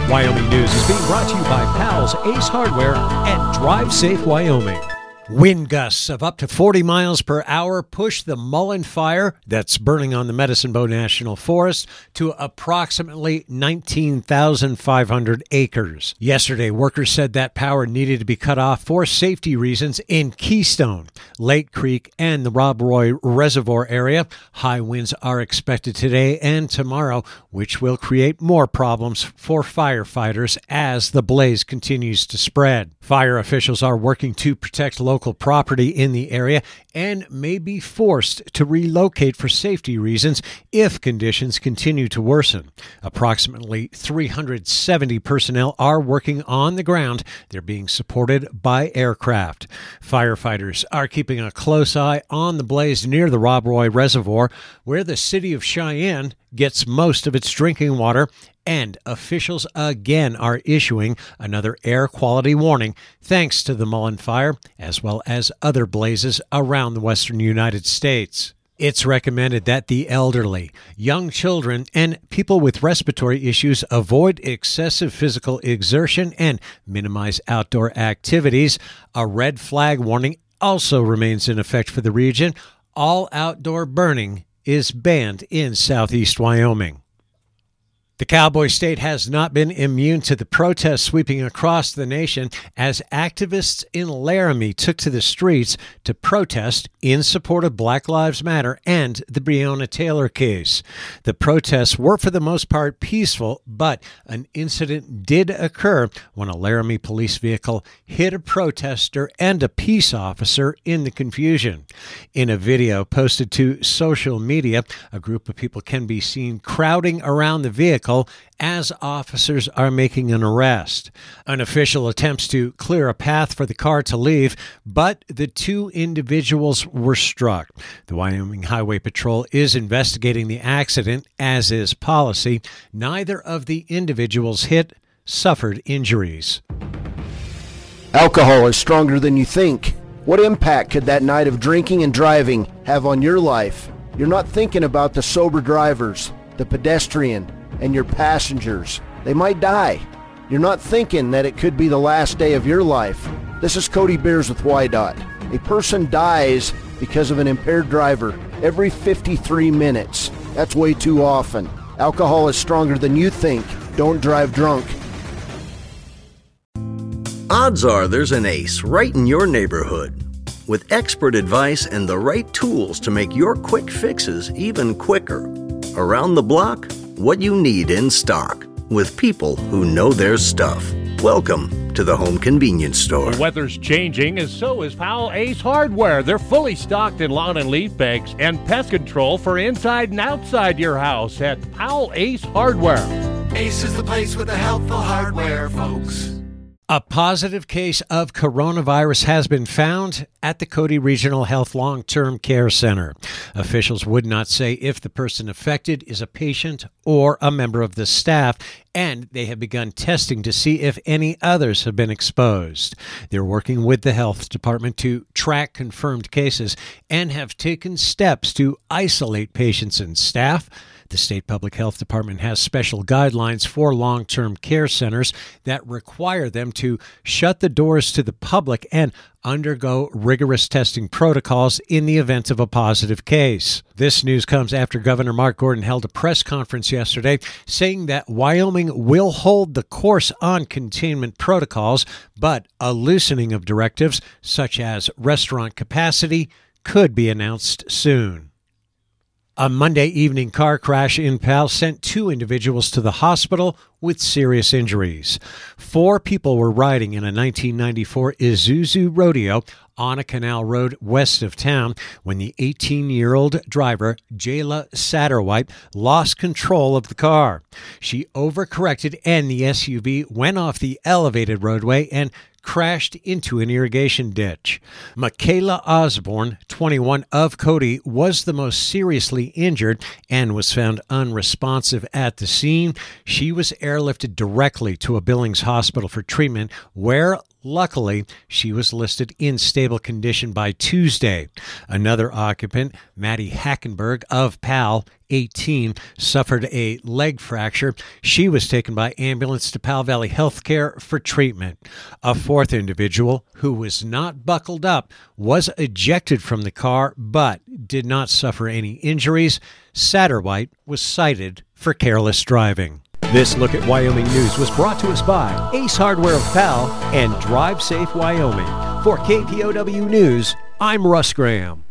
Wyoming News is being brought to you by Powell's Ace Hardware and Drive Safe Wyoming. Wind gusts of up to 40 miles per hour push the Mullen Fire that's burning on the Medicine Bow National Forest to approximately 19,500 acres. Yesterday, workers said that power needed to be cut off for safety reasons in Keystone, Lake Creek, and the Rob Roy Reservoir area. High winds are expected today and tomorrow, which will create more problems for firefighters as the blaze continues to spread. Fire officials are working to protect local property in the area and may be forced to relocate for safety reasons if conditions continue to worsen. Approximately 370 personnel are working on the ground. They're being supported by aircraft. Firefighters are keeping a close eye on the blaze near the Rob Roy Reservoir, where the city of Cheyenne gets most of its drinking water, and officials again are issuing another air quality warning thanks to the Mullen Fire, as well as other blazes around the western United States. It's recommended that the elderly, young children, and people with respiratory issues avoid excessive physical exertion and minimize outdoor activities. A red flag warning also remains in effect for the region. All outdoor burning is banned in southeast Wyoming. The Cowboy State has not been immune to the protests sweeping across the nation as activists in Laramie took to the streets to protest in support of Black Lives Matter and the Breonna Taylor case. The protests were for the most part peaceful, but an incident did occur when a Laramie police vehicle hit a protester and a peace officer in the confusion. In a video posted to social media, a group of people can be seen crowding around the vehicle as officers are making an arrest. An official attempts to clear a path for the car to leave, but the two individuals were struck. The Wyoming Highway Patrol is investigating the accident, as is policy. Neither of the individuals hit suffered injuries. Alcohol is stronger than you think. What impact could that night of drinking and driving have on your life? You're not thinking about the sober drivers, the pedestrian, and your passengers. They might die. You're not thinking that it could be the last day of your life. This is Cody Beers with WYDOT. A person dies because of an impaired driver every 53 minutes. That's way too often. Alcohol is stronger than you think. Don't drive drunk. Odds are there's an ace right in your neighborhood. With expert advice and the right tools to make your quick fixes even quicker. Around the block, what you need in stock, with people who know their stuff. Welcome to the Home Convenience Store. The weather's changing, and so is Powell Ace Hardware. They're fully stocked in lawn and leaf bags and pest control for inside and outside your house at Powell Ace Hardware. Ace is the place with the helpful hardware, folks. A positive case of coronavirus has been found at the Cody Regional Health Long-Term Care Center. Officials would not say if the person affected is a patient or a member of the staff, and they have begun testing to see if any others have been exposed. They're working with the health department to track confirmed cases and have taken steps to isolate patients and staff. The State Public Health Department has special guidelines for long-term care centers that require them to shut the doors to the public and undergo rigorous testing protocols in the event of a positive case. This news comes after Governor Mark Gordon held a press conference yesterday saying that Wyoming will hold the course on containment protocols, but a loosening of directives, such as restaurant capacity, could be announced soon. A Monday evening car crash in Powell sent two individuals to the hospital with serious injuries. 4 people were riding in a 1994 Isuzu Rodeo on a canal road west of town when the 18-year-old driver, Jayla Satterwhite, lost control of the car. She overcorrected and the SUV went off the elevated roadway and crashed into an irrigation ditch. Michaela Osborne, 21, of Cody, was the most seriously injured and was found unresponsive at the scene. She was airlifted directly to a Billings hospital for treatment, where Luckily, she was listed in stable condition by Tuesday. Another occupant, Maddie Hackenberg of Powell, 18, suffered a leg fracture. She was taken by ambulance to Powell Valley Healthcare for treatment. A fourth individual, who was not buckled up, was ejected from the car but did not suffer any injuries. Satterwhite was cited for careless driving. This Look at Wyoming News was brought to us by Ace Hardware of Powell and Drive Safe Wyoming. For KPOW News, I'm Russ Graham.